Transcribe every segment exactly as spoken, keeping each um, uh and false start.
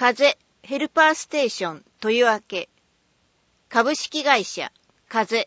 風ヘルパーステーション豊明株式会社風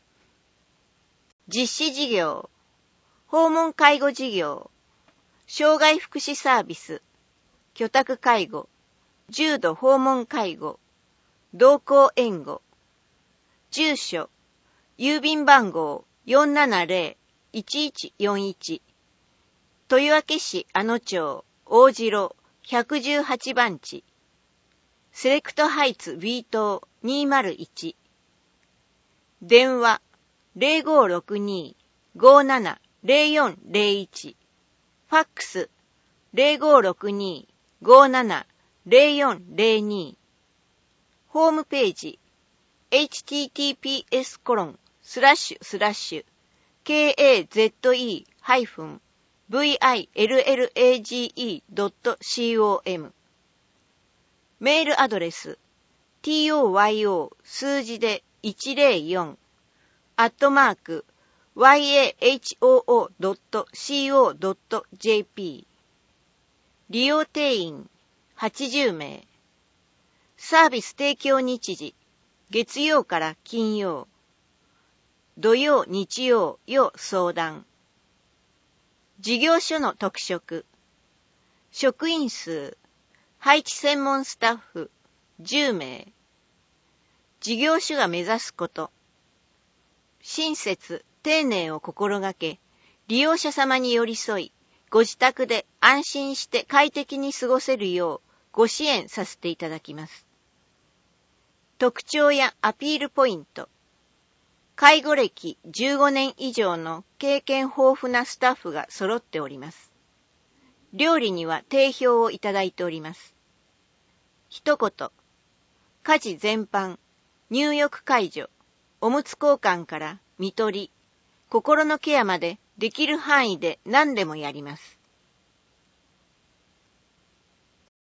実施事業訪問介護事業障害福祉サービス居宅介護重度訪問介護同行援護住所郵便番号 よんななゼロ いちいちよんいち 豊明市阿野町大城ひゃくじゅうはちばん地セレクトハイツ B 棟にまるいち電話 ゼロごろくに ごなな ゼロよんゼロいちファックス ゼロごろくに ごなな ゼロよんゼロにホームページ エイチティーティーピーエスコロンスラッシュスラッシュケーエーゼットイーハイフンブイアイエルエルエージーイードットコム メールアドレス トヨ数字でいちゼロよんアットマーク ワイエーエイチオーオードットコードットジェーピー 利用定員はちじゅうめいサービス提供日時月曜から金曜土曜日曜要相談事業所の特色職員数配置専門スタッフじゅうめい事業所が目指すこと親切丁寧を心がけ利用者様に寄り添いご自宅で安心して快適に過ごせるようご支援させていただきます。特徴やアピールポイント介護歴じゅうごねん以上の経験豊富なスタッフが揃っております。料理には定評をいただいております。一言、家事全般、入浴介助、おむつ交換から看取り、心のケアまでできる範囲で何でもやります。